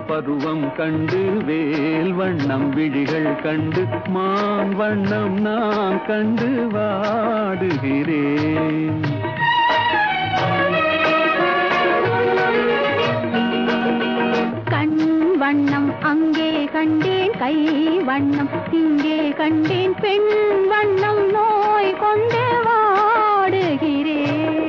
பருவம் கண்டு வேல் வண்ணம் விழிகள் கண்டு மான் வண்ணம் நான் கண்டு வாடுகிறேன். கண் வண்ணம் அங்கே கண்டேன், கை வண்ணம் இங்கே கண்டேன், பெண் வண்ணம் நோய் கொண்டு வாடுகிறேன்.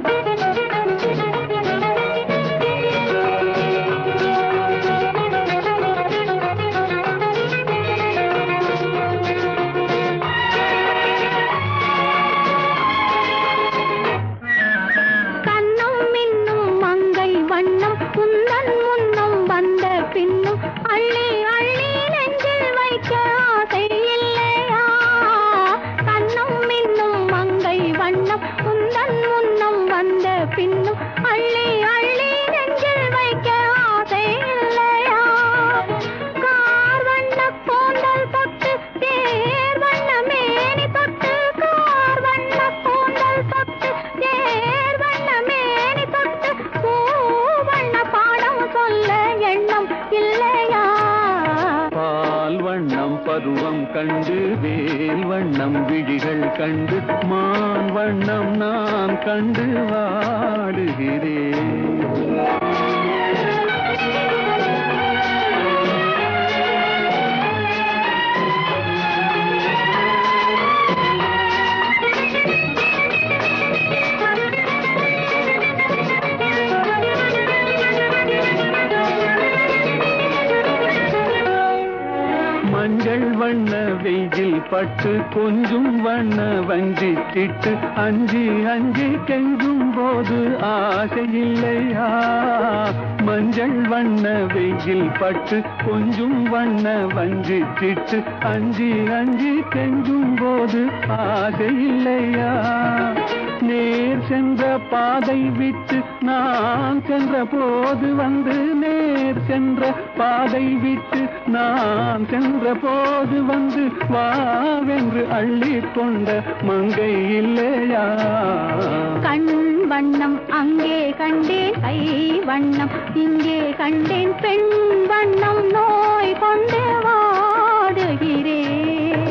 கண்ணும் மின்னும் மங்கை வண்ணம் குந்தன் முன்னம் வந்த பின்னும் அள்ளி அள்ளி நெஞ்சில் வைக்க ஆசை இல்லையா? கண்ணும் மின்னும் மங்கை வண்ணம் குந்தன் முன்னம் வந்த பின்னும் அள்ளி அள்ளி நெஞ்சில் வைக்க ஆசை இல்லையா? கார் வண்ண கூந்தல் தொட்டு தேர் வண்ண மேனி தொட்டு, கார் வண்ண கூந்தல் தொட்டு தேர் வண்ண மேனி தொட்டு, பூ வண்ண பாடம் சொல்ல எண்ணம் இல்லையா? பால் வண்ணம் பருவம் கண்டு வேல் வண்ணம் விழிகள் கண்டு மான் வண்ணம் நான் கண்டு வாடுகிறேன். மஞ்சள் வண்ண வெயில் பட்டு கொஞ்சம் வண்ண வஞ்சி திட்டு அஞ்சி அஞ்சி கெஞ்சும் போது ஆசை இல்லையா? மஞ்சள் வண்ண வெயில் பட்டு கொஞ்சம் வண்ண வஞ்சி திட்டு அஞ்சி அஞ்சி கெஞ்சும் போது ஆசை இல்லையா? நேர் சென்ற பாதை விட்டு நான் சென்ற போது வந்து, நேர் சென்ற பாதை விட்டு நான் சென்ற போது வந்து வாவென்று அள்ளி கொண்ட மங்கை இல்லையா? கண் வண்ணம் அங்கே கண்டேன், கை வண்ணம் இங்கே கண்டேன், பெண் வண்ணம் நோய் கொண்டு வாடுகிறேன்.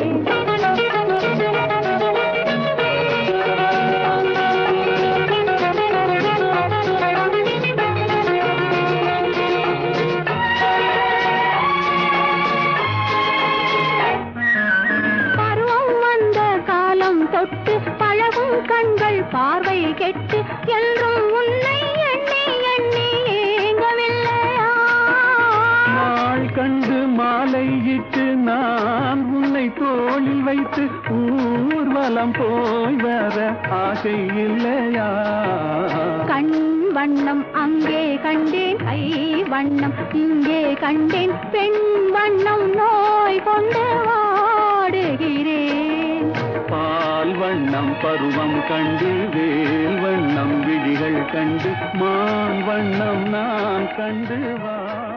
தொட்டு பழகும் கண்கள் பார்வை கெட்டு என்றும் உன்னை எண்ணி எண்ணி ஏங்கவில்லையா? நாள் கண்டு மாலையிட்டு நான் உன்னை தோளில் வைத்து ஊர்வலம் போய் வர ஆசை இல்லையா? கண் வண்ணம் அங்கே கண்டேன், கை வண்ணம் இங்கே கண்டேன், பெண் வண்ணம் நோய் கொண்டு வாடுகிறேன். பால் வண்ணம் பருவம் கண்டு வேல் வண்ணம் விழிகள் கண்டு மான் வண்ணம் நான் கண்டு